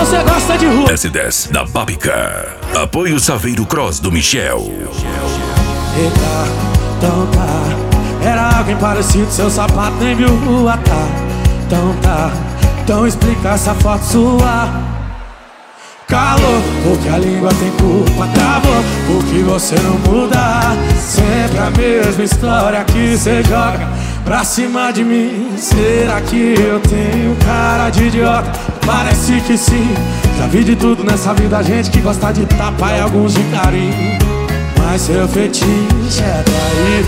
você gosta de rua. S10 da Papica. Apoio Saveiro Cross do Michel. Eita, então tá. Era alguém parecido, seu sapato nem viu rua, tá. Então tá, então explica essa foto sua. Calor, porque a língua tem culpa, travou, porque você não muda. Sempre a mesma história que cê joga pra cima de mim. Será que eu tenho cara de idiota? Parece que sim. Já vi de tudo nessa vida, gente que gosta de tapa e alguns de carinho. Mas seu fetiche é trair.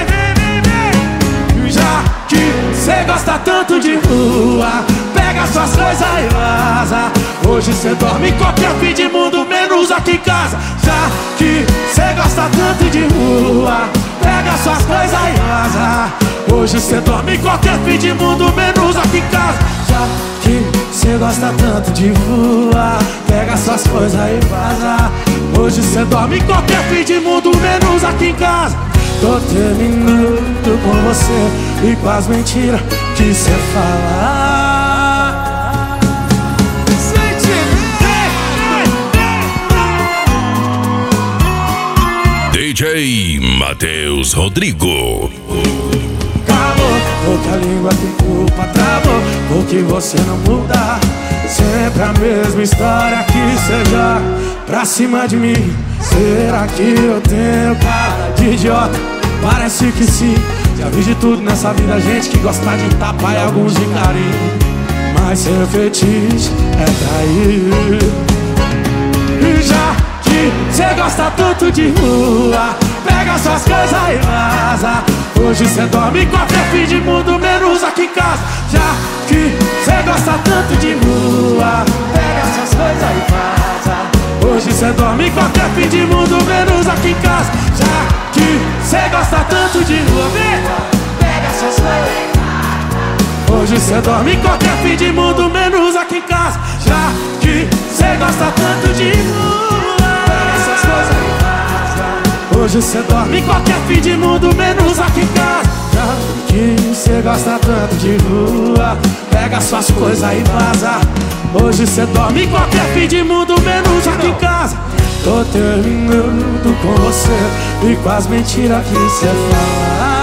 Já que cê gosta tanto de rua, pega suas coisas e vaza. Hoje cê dorme em qualquer fim de mundo, menos aqui em casa. Já que cê gosta tanto de rua, pega suas coisas e vaza. Hoje cê dorme em qualquer fim de mundo, menos aqui em casa. Já que cê gosta tanto de rua, pega suas coisas e vaza. Hoje cê dorme em qualquer fim de mundo, menos aqui em casa. Tô terminando com você e com as mentiras que cê fala. DJ Matheus Rodrigo. Calor, porque a língua tem culpa, travou, porque você não muda. Sempre a mesma história que cê joga pra cima de mim. Será que eu tenho cara de idiota? Parece que sim. Já vi de tudo nessa vida, gente que gosta de tapa e alguns de carinho. Mas seu fetiche é trair. E já que cê gosta tanto de rua, pega suas coisas e vaza. Hoje cê dorme em qualquer fim de mundo, menos aqui em casa. Já que cê gosta tanto de rua, pega suas coisas e vaza. Hoje cê dorme em qualquer fim de mundo, menos aqui em casa. Já que cê gosta tanto de rua, pega suas coisas e vaza. Hoje cê dorme em qualquer fim de mundo, menos aqui em casa. Já que cê gosta tanto de rua, pega suas coisas e vaza. Hoje cê dorme em qualquer fim de mundo, menos aqui em casa. Já que cê gosta tanto de rua, pega suas coisas e vaza. Hoje cê dorme em qualquer fim de mundo, menos aqui em casa. Tô terminando com você e com as mentiras que cê fala.